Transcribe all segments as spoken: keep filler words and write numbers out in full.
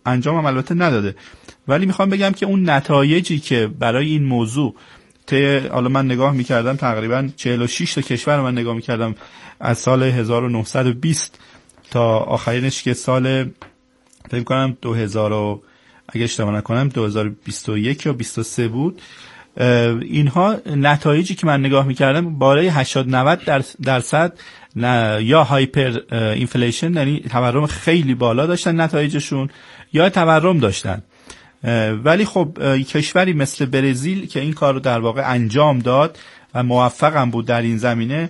انجام هم البته نداده، ولی میخوام بگم که اون نتایجی که برای این موضوع ته حالا من نگاه میکردم تقریبا چهل و شش تا کشور من نگاه میکردم از سال هزار و نهصد و بیست تا آخرینش که سال فکر کنم دو هزار اگه اشتباه نکنم دو هزار و بیست و یک یا بیست و سه بود، اینها نتایجی که من نگاه میکردم بالای هشتاد نود درصد یا هایپر اینفلیشن، یعنی تورم خیلی بالا داشتن نتایجشون، یا تورم داشتن. ولی خب کشوری مثل برزیل که این کار رو در واقع انجام داد و موفق هم بود در این زمینه،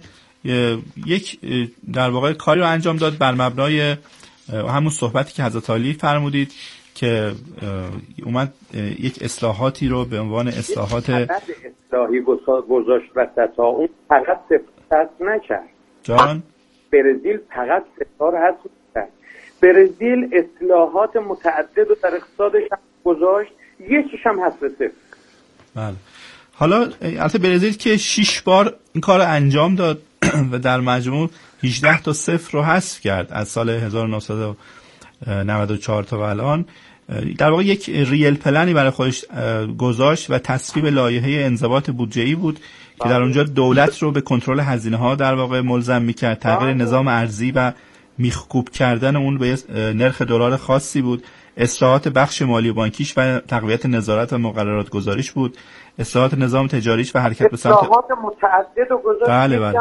یک در واقع کاری رو انجام داد بر مبنای همون صحبتی که حضرت علی فرمودید که اومد یک اصلاحاتی رو به عنوان اصلاحات اصلاحی گذاشت و تا اون فقط صفر نکرد. جان برزیل فقط صفر هست نکرد. برزیل اصلاحات متعدد رو در اقتصادش گذاشت، یکیش هم هست صفر. بله. حالا البته برزیل که شش بار این کار رو انجام داد و در مجموع هجده تا صفر رو حذف کرد از سال هزار و نهصد و نود و چهار تا و الان، در واقع یک ریل پلنی برای خودش گذاشت و تصویب لایحه انضباط بودجه‌ای بود که در اونجا دولت رو به کنترل هزینه‌ها در واقع ملزم می‌کرد، تغییر نظام ارزی و میخکوب کردن اون به نرخ دلار خاصی بود، اصلاحات بخش مالی و بانکیش و تقویت نظارت و مقررات گذاریش بود، اصلاحات نظام تجاریش و حرکت به سمت اصلاحات متعدد و گذاشت. بله بله.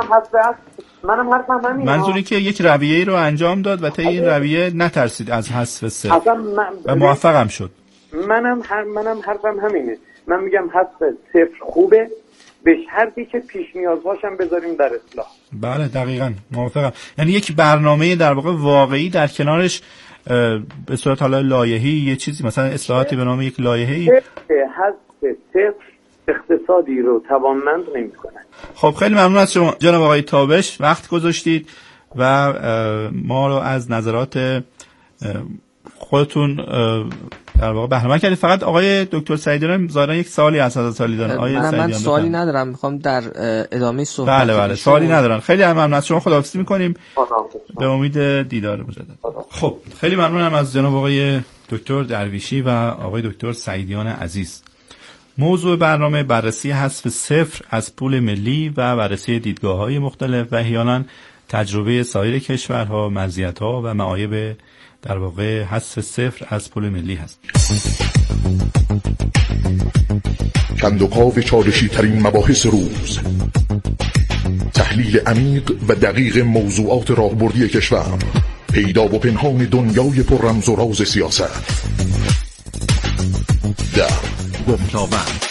منم حرفم همینه. منظوری که یک رویه‌ای رو انجام داد و طی این رویه نترسید از حذف صفر من... و موفق هم شد. منم هر منم حرفم همینه. من میگم حذف صفر خوبه، به شرطی که پیش نیازهاشم بذاریم در اصلاح. بله دقیقاً موافقم. یعنی یک برنامه در واقع واقعی در کنارش به صورت حالا لایحه‌ای یه چیزی مثلا اصلاحاتی به نام یک لایحه‌ای حذف صفر اقتصادی رو توانمند نمی‌کنه. خب خیلی ممنون از شما جناب آقای تابش، وقت گذاشتید و ما رو از نظرات خودتون در واقع بهره مند کردید. فقط آقای دکتر سعیدیان ظاهرا یک سوالی از حضرت علی دارن. آقای من, من سوالی بکنم. ندارم، میخوام در ادامه صحبت. بله بله سوالی ندارن. خیلی ممنون از شما، خداحافظی می‌کنیم به امید دیدار مجدد. خب خیلی ممنونم از جناب آقای دکتر درویشی و آقای دکتر سعیدیان عزیز. موضوع برنامه بررسی حذف صفر از پول ملی و بررسی دیدگاه‌های مختلف و احیانا تجربه سایر کشورها، مزیت‌ها و معایب در واقع حذف صفر از پول ملی هست. کندوکاو چالشی ترین مباحث روز، تحلیل عمیق و دقیق موضوعات راهبردی کشور، پیدا و پنهان دنیای پر رمز و راز سیاست. در گفت‌وگو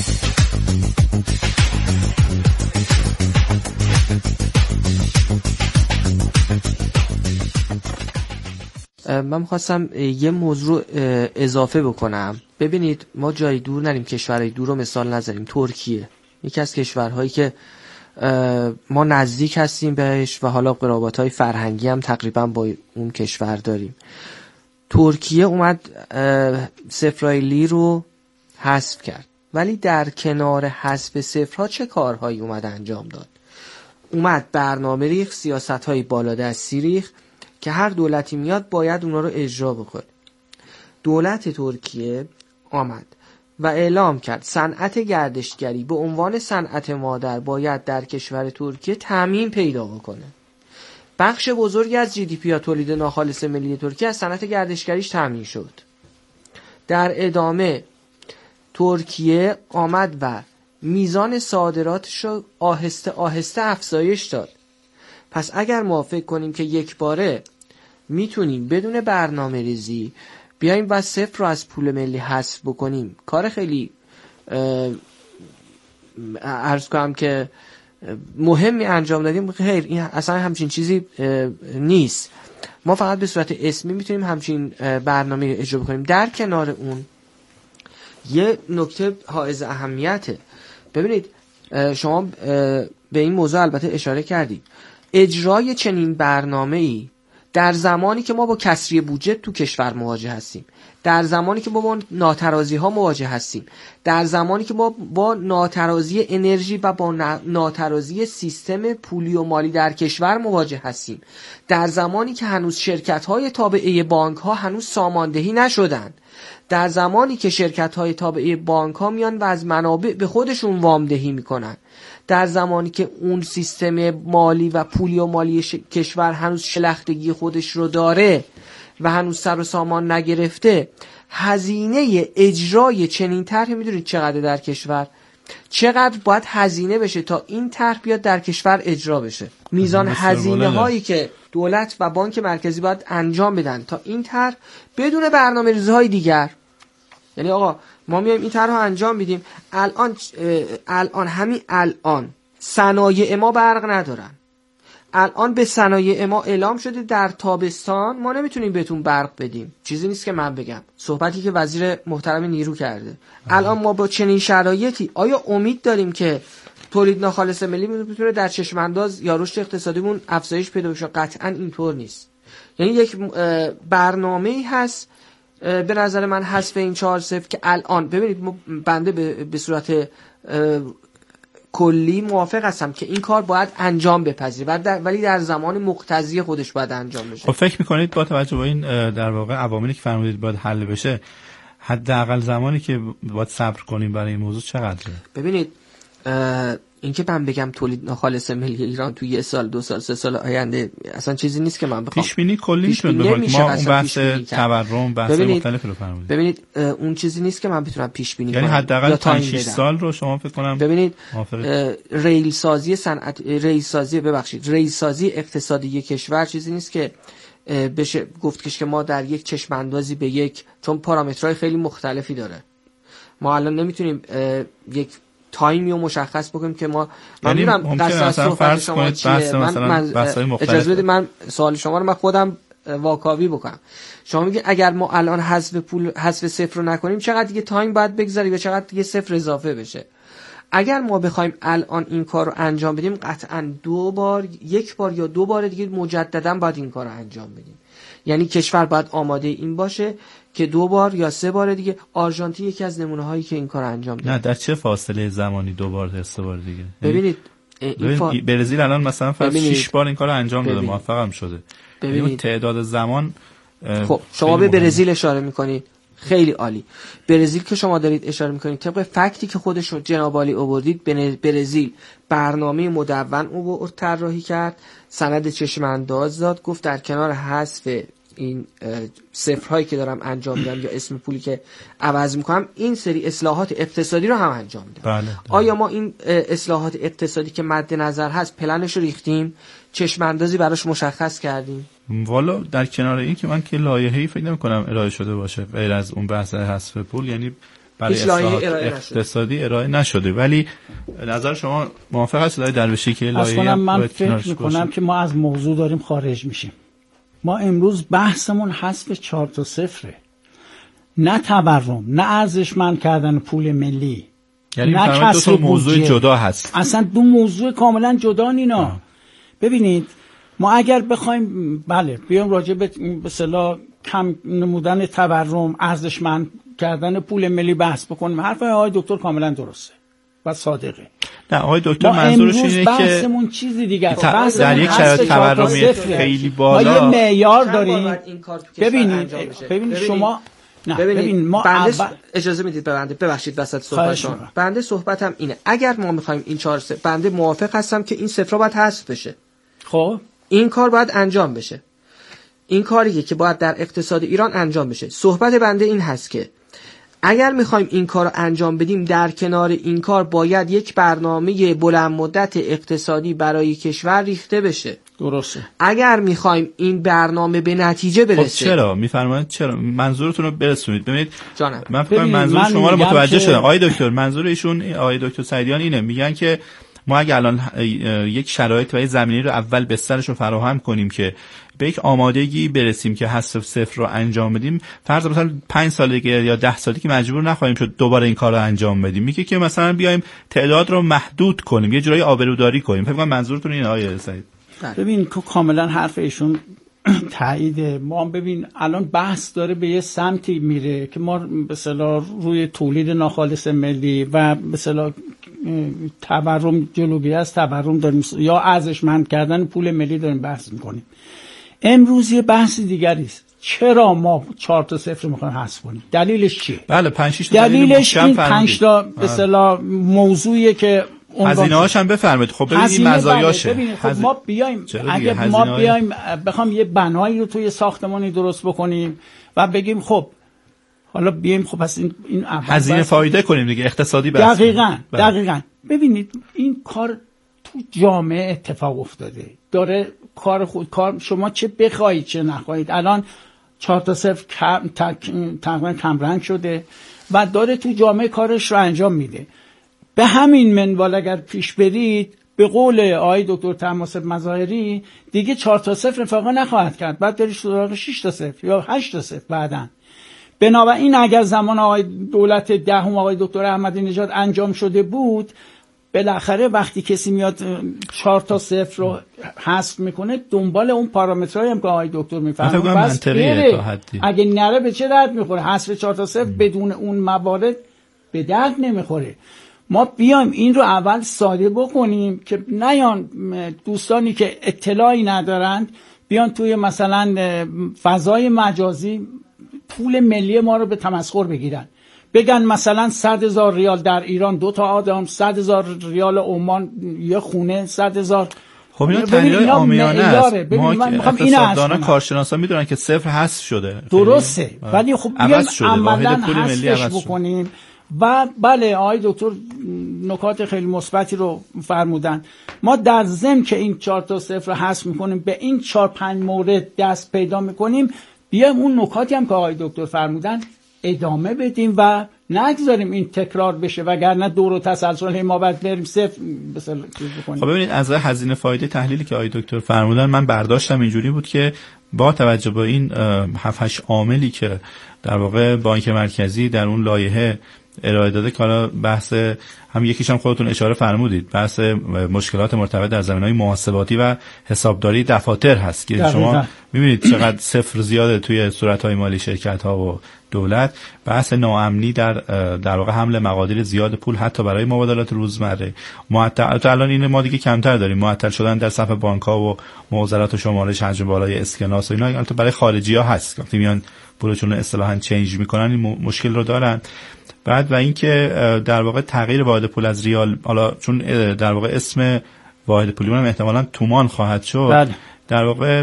من خواستم یه موضوع اضافه بکنم. ببینید ما جای دور نریم، کشورهای دور رو مثال نذاریم. ترکیه یکی از کشورهایی که ما نزدیک هستیم بهش و حالا قرابت‌های فرهنگی هم تقریبا با اون کشور داریم. ترکیه اومد صفرایلی رو حذف کرد، ولی در کنار حذف صفرها چه کارهایی اومد انجام داد؟ اومد برنامه ریخت، سیاست‌های بالادستی ریخت که هر دولتی میاد باید اونا رو اجرا بکنه. دولت ترکیه آمد و اعلام کرد صنعت گردشگری به عنوان صنعت مادر باید در کشور ترکیه تامین پیدا بکنه. بخش بزرگی از جی دی پی یا تولید ناخالص ملی ترکیه از صنعت گردشگریش تامین شد. در ادامه ترکیه آمد و میزان صادراتش رو آهسته آهسته افزایش داد. پس اگر ما فکر کنیم که یک باره میتونیم بدون برنامه ریزی بیاییم و صفر رو از پول ملی حذف بکنیم، کار خیلی عرض کنم که مهمی انجام دادیم، خیر این اصلا همچین چیزی نیست. ما فقط به صورت اسمی میتونیم همچین برنامه رو اجرا بکنیم. در کنار اون یه نکته حائز اهمیته. ببینید شما به این موضوع البته اشاره کردید، اجرای چنین برنامه‌ای در زمانی که ما با کسری بودجه تو کشور مواجه هستیم، در زمانی که ما با ناترازی ها مواجه هستیم، در زمانی که ما با ناترازی انرژی و با ناترازی سیستم پولی و مالی در کشور مواجه هستیم، در زمانی که هنوز شرکت های تابعه بانک ها هنوز ساماندهی نشدند، در زمانی که شرکت های تابعه بانک ها میان و از منابع به خودشون وامدهی میکنن، در زمانی که اون سیستم مالی و پولی و مالی ش... کشور هنوز شلختگی خودش رو داره و هنوز سر و سامان نگرفته، هزینه اجرای چنین طرحی میدونید چقدر در کشور؟ چقدر باید هزینه بشه تا این طرح بیاد در کشور اجرا بشه؟ میزان هزینه هایی که دولت و بانک مرکزی باید انجام بدن تا این طرح بدون برنامه‌ریزی های دیگر، یعنی آقا ما میایم این طرح رو انجام میدیم، الان الان همین الان صنایع ما برق ندارن، الان به صنایع ما اعلام شده در تابستان ما نمیتونیم بهتون برق بدیم. چیزی نیست که من بگم، صحبتی که وزیر محترم نیرو کرده. الان ما با چنین شرایطی آیا امید داریم که تولید ناخالص ملی میتونه در چشم انداز یا رشد اقتصادیمون افزایش پیدا بشه؟ قطعا اینطور نیست. یعنی یک برنامه‌ای هست به نظر من حذف این چهار صفر که الان ببینید بنده به صورت کلی موافق هستم که این کار باید انجام بپذیره ولی در زمان مقتضی خودش باید انجام بشه. خب فکر میکنید با توجه به این در واقع عواملی که فرمودید باید حل بشه، حداقل زمانی که باید صبر کنیم برای این موضوع چقدره؟ ببینید این که من بگم تولید ناخالص ملی ایران توی یه سال دو سال سه سال آینده اصلا چیزی نیست که من بخوام پیش بینی کلی میتونید بکنید. ما اون بحث تورم بحث مختلف رو فرمودید. ببینید اون چیزی نیست که من بتونم پیش بینی کنم، یعنی حداقل پنج شش سال رو شما فکر کنم. ببینید ریل سازی صنعت ریل سازی ببخشید ریل سازی اقتصادی کشور چیزی نیست که بشه گفت که ما در یک چشم اندازی به یک، چون پارامترهای خیلی مختلفی داره، ما الان نمیتونیم یک تایمی رو مشخص بکنیم که ما من یعنی میدونم قصد صحبت شما چیه. من, من اجازه بدید من سوال شما رو من خودم واکاوی بکنم. شما میگید اگر ما الان حذف پول حذف صفر رو نکنیم چقدر دیگه تایم باید بگذره و چقدر دیگه صفر اضافه بشه؟ اگر ما بخوایم الان این کار رو انجام بدیم قطعا دو بار یک بار یا دو بار دیگه مجددا باید این کار رو انجام بدیم. یعنی کشور باید آماده این باشه که دو بار یا سه بار دیگه. آرژانتین یکی از نمونه هایی که این کار انجام داد. نه در چه فاصله زمانی دو بار تا سه بار دیگه؟ ببینید فا... برزیل الان مثلا فرض شش بار این کار انجام داده، موفق هم شده. ببینید تعداد زمان. خب شما به برزیل اشاره میکنید، خیلی عالی. برزیل که شما دارید اشاره میکنید طبق فکتی که خودش جناب عالی آوردید، برزیل برنامه مدون او طراحی کرد، سند چشم انداز داد، گفت در کنار حذف این صفرهایی که دارم انجام میدم یا اسم پولی که عوض میکنم این سری اصلاحات اقتصادی رو هم انجام میدم. بله، بله. آیا ما این اصلاحات اقتصادی که مد نظر هست پلنش رو ریختیم، چشم اندازی براش مشخص کردیم؟ والا در کنار این که من که لایحه‌ای فکر نمی‌کنم ارائه شده باشه غیر از اون بحث حذف پول، یعنی برای اصلاحات اقتصادی ارائه نشده. ولی نظر شما موافق هستید آقای درویشی که لایحه من فکر می‌کنم که ما از موضوع داریم خارج میشیم. ما امروز بحثمون حذف چهار تا صفره، نه تورم، نه ارزشمند کردن پول ملی، یعنی نه دو تا موضوع جدا هست. اصلا دو موضوع کاملا جدا اینا. آه. ببینید ما اگر بخوایم بله بیام راجع به به اصطلاح کم نمودن تورم، ارزشمند کردن پول ملی بحث بکنیم، حرف آقای دکتر کاملا درسته و صادقه. نه آقای دکتر منظورش اینه که بحثمون چیزی دیگه است. در یک شرایط تورمی خیلی بالا ما یه معیار داریم. ببینید ببینید شما نه ببین ما بنده اول... اجازه میدید بنده ببخشید وسط صحبتتون. بنده صحبتم اینه اگر ما میخوایم این چهار سه بنده موافق هستم که این صفرها باید حذف بشه. خب این کار باید انجام بشه. این کاریه که باید در اقتصاد ایران انجام بشه. صحبت بنده این هست که اگر میخوایم این کار رو انجام بدیم در کنار این کار باید یک برنامه بلند مدت اقتصادی برای کشور ریخته بشه. درسته. اگر میخوایم این برنامه به نتیجه برسه. خب چرا میفرمایید چرا منظورتون رو برسونید. ببینید جانم من فکر کنم منظور من شما رو متوجه شدم آقای دکتر. منظور ایشون آقای دکتر سعیدیان اینه، میگن که ما اگه الان یک شرایط و یک زمینه رو اول بسترش رو فراهم کنیم که به یک آمادگی برسیم که حذف صفر رو انجام بدیم، فرض مثلا پنج سال دیگه یا ده سال دیگه مجبور نخواهیم شد دوباره این کار رو انجام بدیم. میگه که مثلا بیایم تعداد رو محدود کنیم، یه جورایی آبروداری کنیم. فکر کنم منظورتون اینه آقای سعید. ببین که کاملا حرف ایشون تایید ما ببین الان بحث داره به یه سمتی میره که ما به اصطلاح روی تولید ناخالص ملی و به اصطلاح تورم، جلوگیری از تورم داریم یا ارزشمند کردن پول ملی داریم بحث میکنیم. امروز یه بحث دیگری است. چرا ما چهار تا صفر میخوایم حذف کنیم؟ دلیلش چیه؟ بله پنج شش تا دلیلش این پنج تا به اصطلاح موضوعیه که هزینه هاش هم بفرمایید. خب ببینید مزایاشه. ببینید خب هزین... ما بیایم اگه ما بیایم بخوام یه بنایی رو توی ساختمانی درست بکنیم و بگیم خب حالا بیایم خب پس این این هزینه فایده کنیم دیگه، اقتصادی بس. دقیقاً دقیقاً. ببینید این کار تو جامعه اتفاق افتاده، داره کار خود کار شما چه بخواید چه نخواهید الان چهار تا صفر تقریبا کمرنگ شده و داره تو جامعه کارش رو انجام میده. به همین منوال اگر پیش برید به قول آقای دکتر طهماسب مظاهری دیگه چهار تا صفر رفاقا نخواهد کرد، بعد بری سراغ شش تا صفر یا هشت تا صفر بعداً. بنابراین اگر زمان آقای دولت دهم آقای دکتر احمدی نژاد انجام شده بود، بالاخره وقتی کسی میاد چهار تا صفر رو حذف میکنه دنبال اون پارامترایی هم که آقای دکتر میفهمه بس بره. اگه نره به چه درد میخوره؟ حذف چهار تا صفر بدون اون موارد به درد نمیخوره. ما بیایم این رو اول ساده بکنیم که نیان دوستانی که اطلاعی ندارند بیان توی مثلا فضای مجازی پول ملی ما رو به تمسخر بگیرن، بگن مثلا صد هزار ریال در ایران دو تا آدم، صد هزار ریال عمان یه خونه، صد هزار. خب اینا تحلیل عامیانه است. ما اقتصاددانا کارشناسا میدونن که صفر حذف شده. درسته، ولی خب بیایم عملاً حذفش بکنیم. و بله آقای دکتر نکات خیلی مثبتی رو فرمودن. ما در ضمن که این چهار تا صفر رو حذف میکنیم به این چهار پنج مورد دست پیدا میکنیم، بیایم اون نکاتی هم که آقای دکتر فرمودن ادامه بدیم و نگذاریم این تکرار بشه، وگرنه دور و تسلسل ما بعد بریم صفر مثلا چیز بکنیم. خب ببینید از هزینه فایده تحلیلی که آقای دکتر فرمودن من برداشتم اینجوری بود که با توجه به این هفت هشت عاملی که در واقع بانک مرکزی در اون لایحه ارائه داده که حالا بحث هم یکیش هم خودتون اشاره فرمودید، بحث مشکلات مرتبط در زمینه‌های محاسباتی و حسابداری دفاتر هست که دقیقا. شما می‌بینید چقدر صفر زیاده توی صورت‌های مالی شرکت‌ها و دولت، بحث ناامنی در در واقع حمل مقادیر زیاد پول حتی برای مبادلات روزمره، معطل الان این ما دیگه کمتر داریم، معطل شدن در صف بانک‌ها و معضلات و شمارش حجم بالای اسکناس و اینا البته برای خارجی‌ها هست، وقتی میان پولشون رو اصطلاحاً چنج می‌کنن این مشکل رو دارن. بعد و اینکه در واقع تغییر واحد پول از ریال، حالا چون در واقع اسم واحد پولی من احتمالاً تومان خواهد شد، بله. در واقع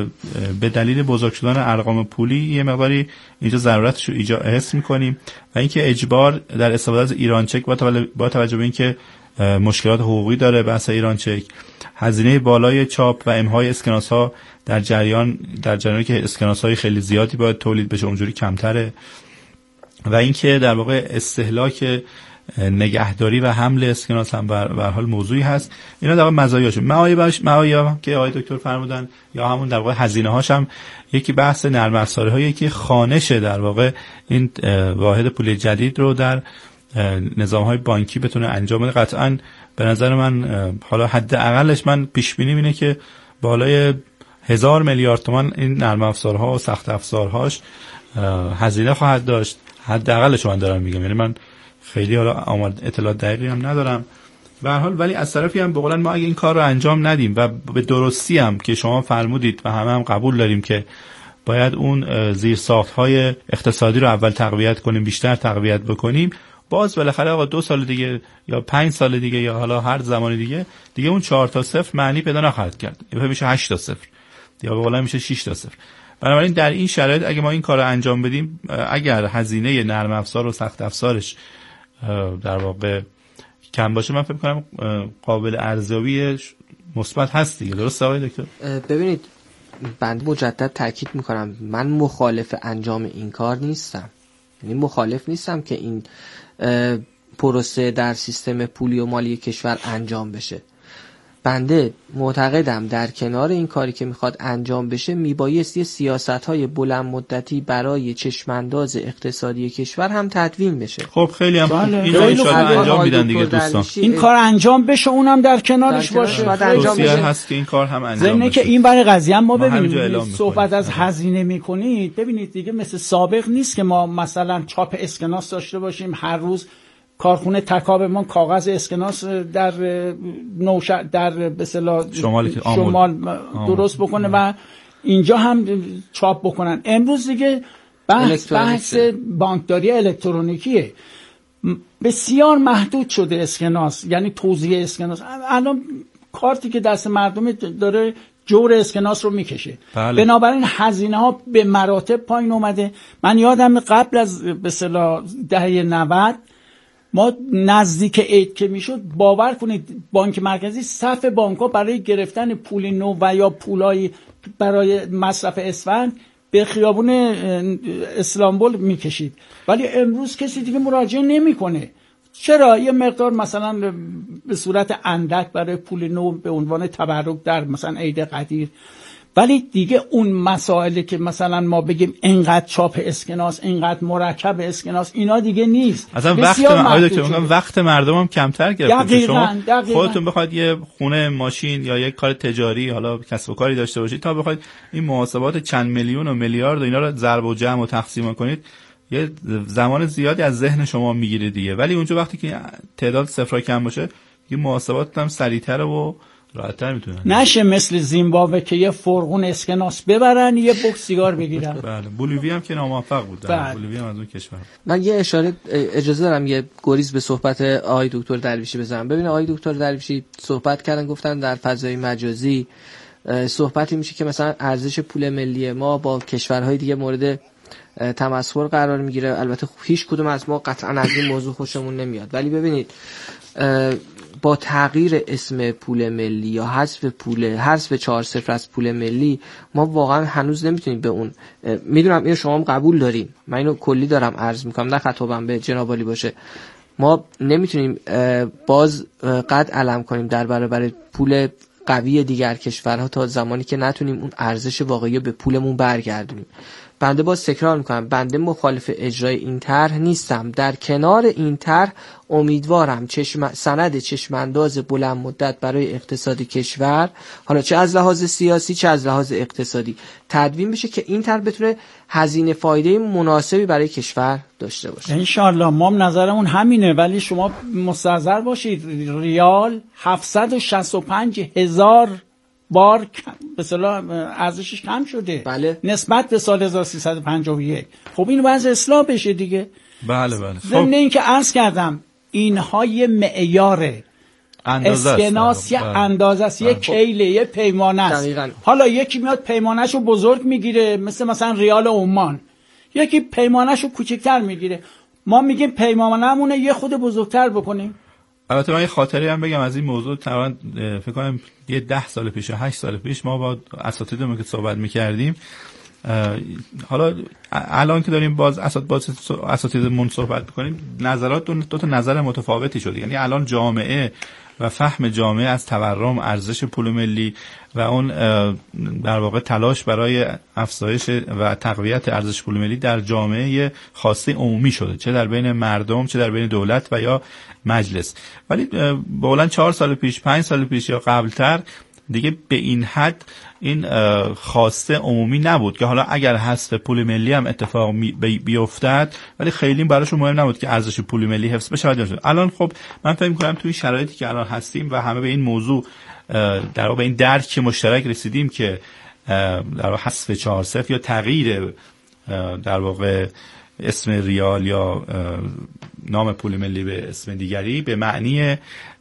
به دلیل بزرگ شدن ارقام پولی یه مقداری اینجا ضرورتش رو ایجاد حس می‌کنیم و اینکه اجبار در استفاده از ایران چک با توجه به اینکه مشکلات حقوقی داره بحث ایران چک، هزینه بالای چاپ و امهای اسکناس‌ها در جریان در جریانی که اسکناس‌های خیلی زیادی باید تولید بشه اونجوری کمتره و اینکه در واقع استهلاک نگهداری و حمل اسکناس هم به هر حال موضوعی هست. اینا در واقع مزایاش، معایبش معایب که آقای دکتر فرمودن یا همون در واقع هزینه هاش هم یکی بحث نرم افزارهایی که خوانش در واقع این واحد پولی جدید رو در نظام‌های بانکی بتونه انجام بده. قطعاً به نظر من حالا حداقلش من پیش بینی اینه که بالای هزار میلیارد تومان این نرم افزارها و سخت افزارهاش هزینه خواهد داشت. حداقلش من دارم میگم، یعنی من خیلی حالا آمار اطلاعات دقیقی هم ندارم به هر حال، ولی از طرفی هم به قولن ما اگه این کار رو انجام ندیم و به درستی هم که شما فرمودید و همه هم قبول داریم که باید اون زیرساخت‌های اقتصادی رو اول تقویت کنیم، بیشتر تقویت بکنیم، باز بالاخره آقا دو سال دیگه یا پنج سال دیگه یا حالا هر زمان دیگه دیگه اون چهار تا صفر معنی پیدا نخواهد کرد، یا میشه هشت تا صفر یا به قولن میشه شش تا صفر. بنابراین در این شرایط اگه ما این کار رو انجام بدیم، اگر هزینه نرم افزار و سخت افزارش در واقع کم باشه، من فکر کنم قابل ارزیابی مثبت هست دیگه. درسته آقای دکتر؟ ببینید بنده مجدد تاکید میکنم من مخالف انجام این کار نیستم، یعنی مخالف نیستم که این پروسه در سیستم پولی و مالی کشور انجام بشه، بنده معتقدم در کنار این کاری که میخواد انجام بشه میبایست یه سیاست‌های بلند مدتی برای چشمانداز اقتصادی کشور هم تدوین بشه. خب خیلی هم بله. این رو انجام میدن دیگه دوستان. این کار انجام بشه اونم در کنارش در باشه. توصیه هست که این کار هم انجام بشه. که این برای قضیه ما ببینید صحبت از هزینه میکنید، ببینید دیگه مثل سابق نیست که ما مثلا چاپ اسکناس داشته باشیم هر روز کارخونه تکابمان کاغذ اسکناس در نوش در به اصطلاح شمال, شمال درست بکنه و اینجا هم چاپ بکنن. امروز دیگه بحث بحث بانکداری الکترونیکیه، بسیار محدود شده اسکناس، یعنی توزیع اسکناس. الان کارتی که دست مردم داره جور اسکناس رو میکشه. بله. بنابراین هزینه ها به مراتب پایین اومده. من یادم قبل از به اصطلاح دهه نود ما نزدیک عید که میشد باور کنید بانک مرکزی صف بانک‌ها برای گرفتن پول نو و یا پولای برای مصرف اسفند به خیابون اسلامبول میکشید، ولی امروز کسی دیگه مراجعه نمیکنه. چرا؟ یه مقدار مثلا به صورت اندک برای پول نو به عنوان تبرک در مثلا عید قدیر، ولی دیگه اون مسائلی که مثلا ما بگیم اینقدر چاپ اسکناس، اینقدر مرکب اسکناس، اینا دیگه نیست. اصلا وقت من وقت مردم هم کمتر گرفته. شما خودتون بخواید یه خونه، ماشین یا یک کار تجاری، حالا کسب و کاری داشته باشید، تا بخواید این محاسبات چند میلیون و میلیارد و اینا رو ضرب و جمع و تقسیم کنید، یه زمان زیادی از ذهن شما میگیره دیگه. ولی اونجا وقتی که تعداد صفرا کم باشه، یه محاسبات هم سریعتر و راحت‌تر میتونن نشه مثل زیمبابوه که یه فرغون اسکناس ببرن یه بوکس سیگار بگیرن. بله. بولیوی هم که ناموفق بود. بله. بولیوی هم از اون کشور. من یه اشاره اجازه دارم یه گریز به صحبت آقای دکتر درویشی بزنم. ببین آقای دکتر درویشی صحبت کردن، گفتن در فضای مجازی صحبتی میشه که مثلا ارزش پول ملی ما با کشورهای دیگه مورد تمسخر قرار میگیره. البته هیچ کدوم از ما قطعا از این موضوع خوشمون نمیاد، ولی ببینید با تغییر اسم پول ملی یا حذف پول حذف چهار صفر از پول ملی ما واقعا هنوز نمیتونیم به اون، میدونم اینو شما هم قبول دارین، من اینو کلی دارم عرض میکنم نه خطابم به جناب عالی باشه، ما نمیتونیم باز قد علم کنیم در برابر پول قوی دیگر کشورها تا زمانی که نتونیم اون ارزش واقعی به پولمون برگردونیم. بنده باز تکرار میکنم، بنده مخالف اجرای این طرح نیستم. در کنار این طرح امیدوارم چشم سند چشمانداز بلند مدت برای اقتصاد کشور، حالا چه از لحاظ سیاسی چه از لحاظ اقتصادی، تدوین بشه که این طرح بتونه هزینه فایده مناسبی برای کشور داشته باشه. انشالله ما نظرمون همینه، ولی شما مستحضر باشید ریال هفتصد و شصت و پنج هزار بار به اصطلاح ارزشش کم شده. بله. نسبت به سال هزار و سیصد و پنجاه و یک. خب این وضع اصلاح بشه دیگه. بله بله. خب ضمن اینکه عرض کردم اینها یه معیاره، اسکناس یه اندازه است، یه کیله، یه پیمانه است. حالا یکی میاد پیمانه‌شو بزرگ میگیره مثل مثلا ریال عمان، یکی پیمانه‌شو کوچکتر میگیره. ما میگیم پیمانه‌مون یه خود بزرگتر بکنیم. البته من یه خاطری هم بگم از این موضوع. تقریبا فکر کنم یه ده سال پیش یا هشت سال پیش ما با اساتیدمون که صحبت می‌کردیم، حالا الان که داریم باز اساتیدمون صحبت می‌کنیم، نظرات دو, دو تا نظر متفاوتی شده. یعنی الان جامعه و فهم جامعه از تورم، ارزش پول ملی و اون در واقع تلاش برای افزایش و تقویت ارزش پول ملی در جامعه خاصه عمومی شده، چه در بین مردم چه در بین دولت و یا مجلس. ولی بولن چهار سال پیش، پنج سال پیش یا قبلتر دیگه به این حد این خواسته عمومی نبود که حالا اگر حذف پول ملی هم اتفاق بیفتد، ولی خیلی براشون مهم نبود که ارزش پول ملی حفظ بشه. الان خب من فکر می‌کنم توی شرایطی که الان هستیم و همه به این موضوع در واقع به این درک مشترک رسیدیم که در واقع حذف چهار صفر یا تغییر در واقع اسم ریال یا نام پول ملی به اسم دیگری به معنی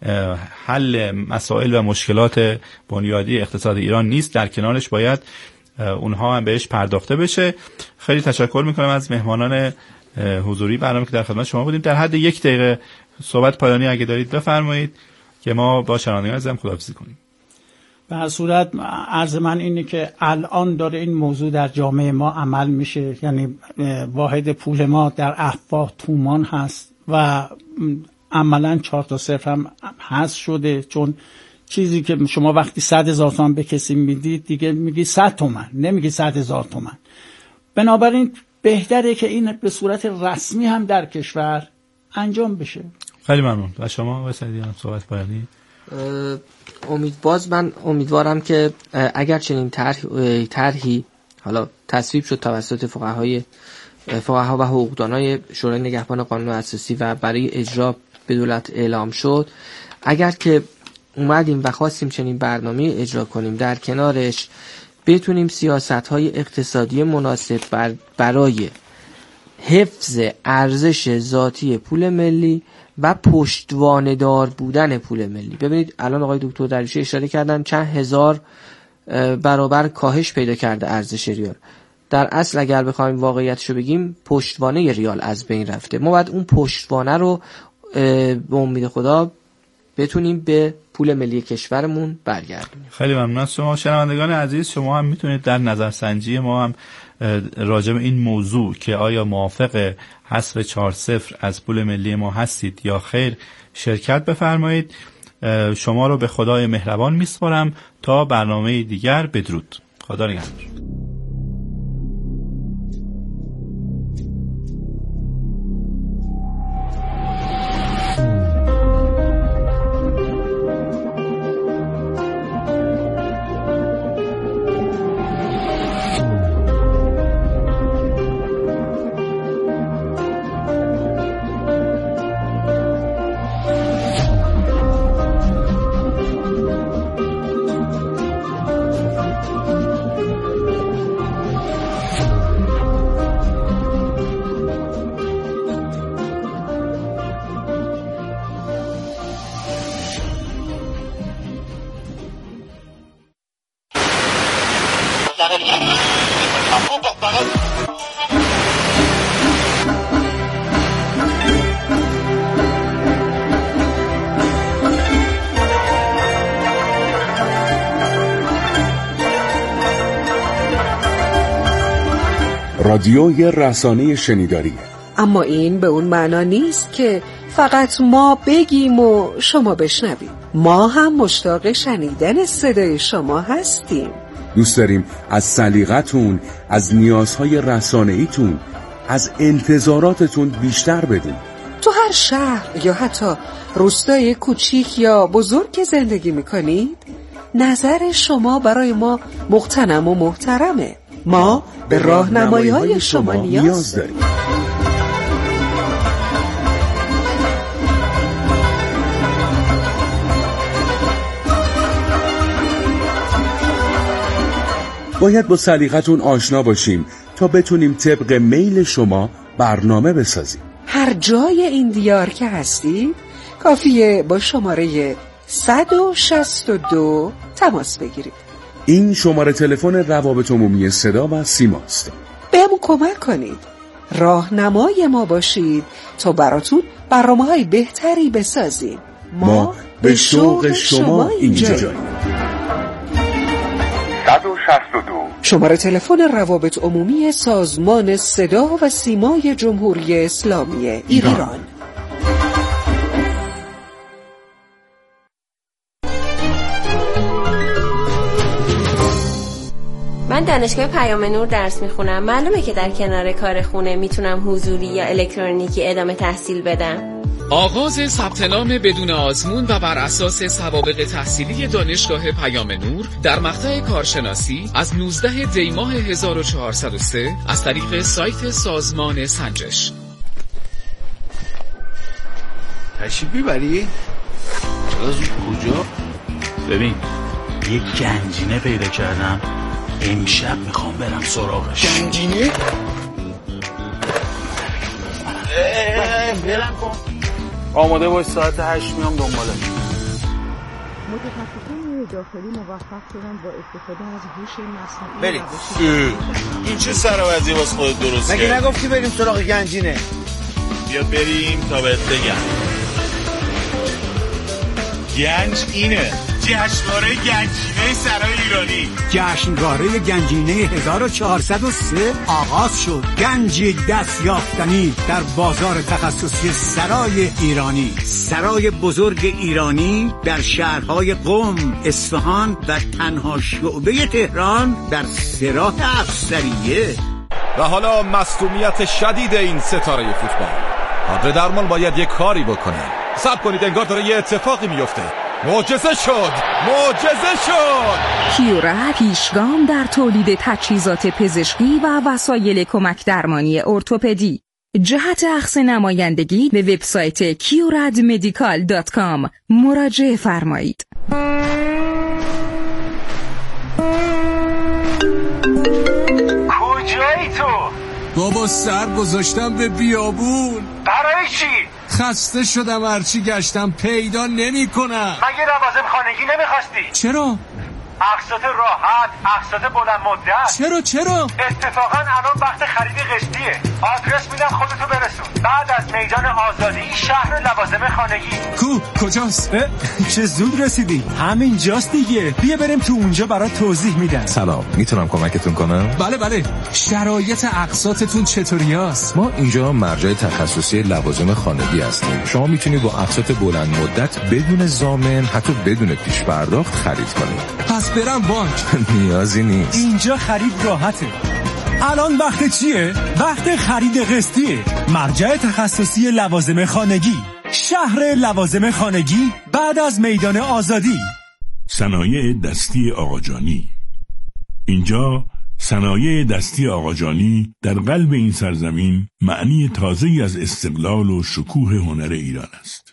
حل مسائل و مشکلات بنیادی اقتصاد ایران نیست. در کنارش باید اونها هم بهش پرداخته بشه. خیلی تشکر میکنم از مهمانان حضوری برنامه که در خدمت شما بودیم. در حد یک دقیقه صحبت پایانی اگه دارید بفرمایید که ما با شنوندگان عزیزم خداحافظی کنیم. به هر صورت عرض من اینه که الان داره این موضوع در جامعه ما عمل میشه، یعنی واحد پول ما در افواه تومان هست و عملا چهار تا صفر هم حذف شده، چون چیزی که شما وقتی صد هزار تومان به کسی میدید دیگه میگی صد تومن، نمیگی صد هزار تومن. بنابراین بهتره که این به صورت رسمی هم در کشور انجام بشه. خیلی ممنون. و شما وسیدی هم صحبت پایانی؟ امید باز من امیدوارم که اگر چنین طرحی طرحی حالا تصویب شد توسط فقهای فقها و حقوقدانای شورای نگهبان قانون اساسی و برای اجرا به دولت اعلام شد، اگر که اومدیم و خواستیم چنین برنامه اجرا کنیم، در کنارش بتونیم سیاست‌های اقتصادی مناسب بر برای حفظ ارزش ذاتی پول ملی و پشتوانه‌دار بودن پول ملی. ببینید الان آقای دکتر درویشی اشاره کردن چند هزار برابر کاهش پیدا کرده ارزش ریال. در اصل اگر بخوایم واقعیتشو بگیم پشتوانه ریال از بین رفته. ما باید اون پشتوانه رو به امید خدا بتونیم به پول ملی کشورمون برگردونیم. خیلی ممنون از شما شنوندگان عزیز. شما هم میتونید در نظرسنجی ما هم راجع به این موضوع که آیا موافق حذف چهار صفر از پول ملی ما هستید یا خیر شرکت بفرمایید. شما رو به خدای مهربان میسپارم تا برنامه دیگر. بدرود. خدا نگهدار. رادیوی رسانه شنیداریه. اما این به اون معنا نیست که فقط ما بگیم و شما بشنوید. ما هم مشتاق شنیدن صدای شما هستیم. دوست داریم از سلیقتون، از نیازهای رسانه‌ایتون، از انتظاراتتون بیشتر بدونیم. تو هر شهر یا حتی روستای کوچیک یا بزرگ که زندگی میکنید، نظر شما برای ما مغتنم و محترمه. ما به راهنمایی‌های شما نیاز داریم. باید با سلیقتون آشنا باشیم تا بتونیم طبق میل شما برنامه بسازیم. هر جای این دیار که هستید کافیه با شماره صد و شصت و دو تماس بگیرید. این شماره تلفن روابط عمومی صدا و سیماست. بهمون کمک کنید، راهنمای ما باشید تا براتون برنامه‌های بهتری بسازیم. ما, ما به شوق شما اینجاییم. صد و شصت و دو شماره تلفن روابط عمومی سازمان صدا و سیمای جمهوری اسلامی ایران, ایران. من دانشگاه پیام نور درس میخونم. معلومه که در کنار کار خونه میتونم حضوری یا الکترونیکی ادامه تحصیل بدم. آغاز ثبت نام بدون آزمون و بر اساس سوابق تحصیلی دانشگاه پیام نور در مقطع کارشناسی از نوزدهم دی ماه هزار و چهارصد و سه از طریق سایت سازمان سنجش. تشریف میبری؟ چرا کجا؟ ببین یک گنجینه پیدا کردم، امشب میخوام برم سراغش. گنجینه؟ برم کن. آماده باش، ساعت هشت میام دنبالش. متخصصان داخلی موفق شدن با استفاده از هوش مصنوعی. بریم. این چه سرآوردی واسه خودت درست کردی؟ مگه نگفتی بریم سراغ گنجینه؟ بیا بریم تا بهت بگم. گنج اینه. جشنواره گنجینه سرای ایرانی. جشنواره گنجینه هزار و چهارصد و سه آغاز شد. گنج دست یافتنی در بازار تخصصی سرای ایرانی. سرای بزرگ ایرانی در شهرهای قم، اصفهان و تنها شعبه تهران در سراح افسریه. و حالا مصدومیت شدید این ستاره فوتبال. حاضر درمان باید یک کاری بکنه. صبر کنید، انگار داره یه اتفاقی میفته. معجزه شد، معجزه شد. کیورا پیشگام در تولید تجهیزات پزشکی و وسایل کمک درمانی ارتوپدی. جهت اخذ نمایندگی به وبسایت کیوراد مدیکال دات کام مراجعه فرمایید. کجایی تو؟ بابا سر گذاشتم به بیابون. برای چی؟ خسته شدم، هرچی گشتم پیدا نمی کنم. مگه لوازم خانگی نمیخواستی؟ چرا؟ اقساط راحت، اقساط بلند مدت. چرا چرا؟ اتفاقا الان وقت خرید قسطیه. آدرس میدم خودتو برسون. بعد از میدان آزادی شهر لوازم خانگی. کو کجاست؟ چه زود رسیدی. همین جاست دیگه. بیا بریم تو اونجا برات توضیح میدم. سلام، میتونم کمکتون کنم؟ بله بله. شرایط اقساطتون چطوریاست؟ ما اینجا مرجع تخصصی لوازم خانگی هستیم. شما میتونید با اقساط بلند مدت بدون ضامن، حتی بدون پیش پرداخت خرید کنید. پس برم بانک؟ نیازی نیست. اینجا خرید راحته. الان وقت چیه؟ وقت خرید قسطیه. مرجع تخصصی لوازم خانگی، شهر لوازم خانگی بعد از میدان آزادی. صنایع دستی آقاجانی. اینجا صنایع دستی آقاجانی در قلب این سرزمین معنی تازه‌ای از استقلال و شکوه هنر ایران است.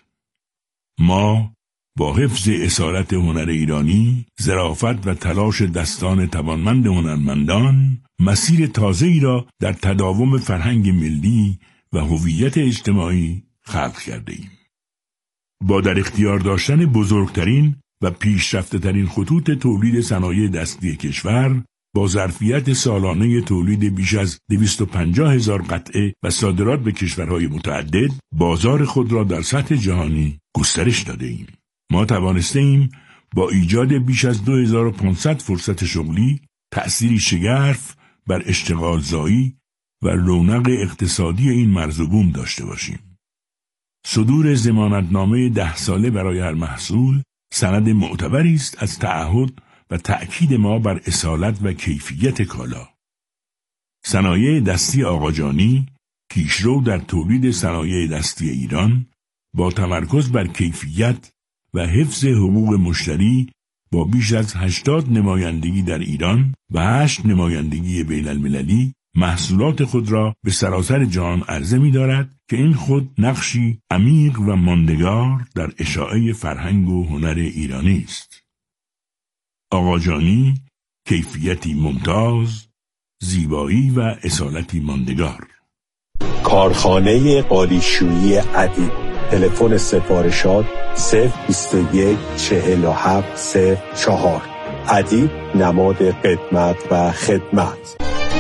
ما با حفظ اصالت هنر ایرانی، ظرافت و تلاش دستان توانمند هنرمندان، مسیر تازه‌ای را در تداوم فرهنگ ملی و هویت اجتماعی خلق کرده ایم. با در اختیار داشتن بزرگترین و پیشرفته‌ترین خطوط تولید صنایع دستی کشور، با ظرفیت سالانه تولید بیش از دویست و پنجاه هزار قطعه و صادرات به کشورهای متعدد، بازار خود را در سطح جهانی گسترش داده ایم. ما توانسته ایم با ایجاد بیش از دو هزار و پانصد فرصت شغلی تأثیری شگرف بر اشتغال زایی و رونق اقتصادی این مرز و بوم داشته باشیم. صدور ضمانتنامه ده ساله برای هر محصول سند معتبری است از تعهد و تأکید ما بر اصالت و کیفیت کالا. صنایع دستی آقاجانی، پیشرو در تولید صنایع دستی ایران، با تمرکز بر کیفیت و حفظ حقوق مشتری، با بیش از هشتاد نمایندگی در ایران و هشت نمایندگی بین المللی، محصولات خود را به سراسر جهان عرضه می دارد که این خود نقشی عمیق و ماندگار در اشاعه فرهنگ و هنر ایرانی است. آقاجانی، کیفیتی ممتاز، زیبایی و اصالتی ماندگار. کارخانه قالیشویی ادیب. تلفن سفارشات صفر بیست و یک چهل و هفت صفر چهار. ادیب، نماد قدمت و خدمت.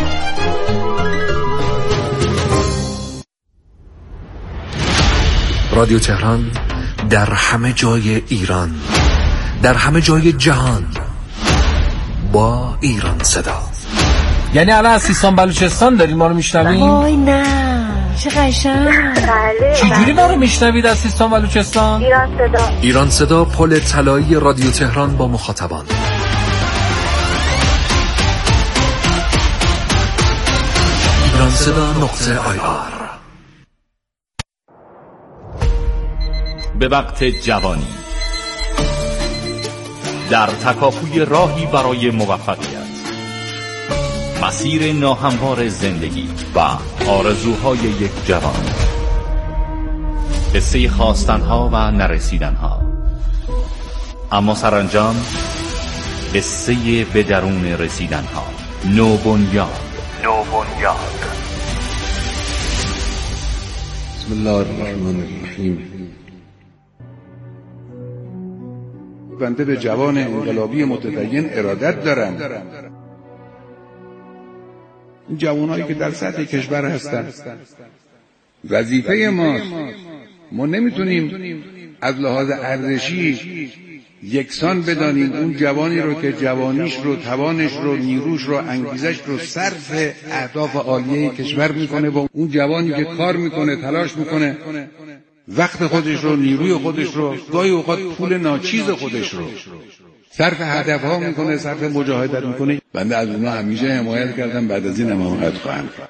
رادیو تهران در همه جای ایران، در همه جای جهان، با ایران صدا. یعنی الان از سیستان بلوچستان دارین ما رو میشنوین؟ وای نه چه قشنگ. بله. چجوری ما رو میشنوید از سیستان بلوچستان؟ ایران صدا. ایران صدا، پل طلایی رادیو تهران با مخاطبان. ایران صدا نقطه آی آر. به وقت جوانی، در تکاپوی راهی برای موفقیت، مسیر ناهموار زندگی و آرزوهای یک جوان، قصه خواستنها و نرسیدنها، اما سرانجام قصه به درون رسیدنها. نوبنیاد. نوبنیاد. بسم الله الرحمن الرحیم. بنده به جوان انقلابی متدین ارادت دارم. این جوانایی که در سطح کشور هستن، وظیفه ما ما نمیتونیم از لحاظ ارزشی یکسان بدانیم اون جوانی رو که جوانیش رو، توانش رو، نیروش رو، انگیزش رو صرف اهداف عالیه کشور میکنه و اون جوانی که کار میکنه، تلاش میکنه، وقت خودش رو، نیروی خودش رو، گاهی اوقات پول ناچیز خودش رو صرف هدفها میکنه، صرف مجاهدت میکنه. بنده از اونها همیشه حمایت کردم، بعد از این هم حمایت خواهم کرد.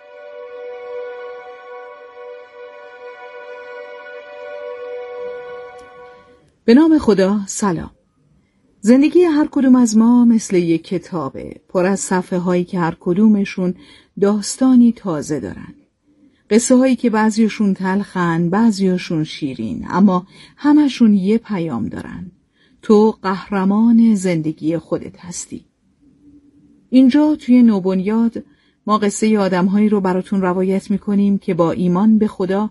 به نام خدا. سلام. زندگی هر کدوم از ما مثل یک کتابه، پر از صفحه هایی که هر کدومشون داستانی تازه دارن. قصه هایی که بعضیشون تلخن، بعضیشون شیرین، اما همشون یه پیام دارن. تو قهرمان زندگی خودت هستی. اینجا توی نوبنیاد ما قصه آدم‌هایی رو براتون روایت می‌کنیم که با ایمان به خدا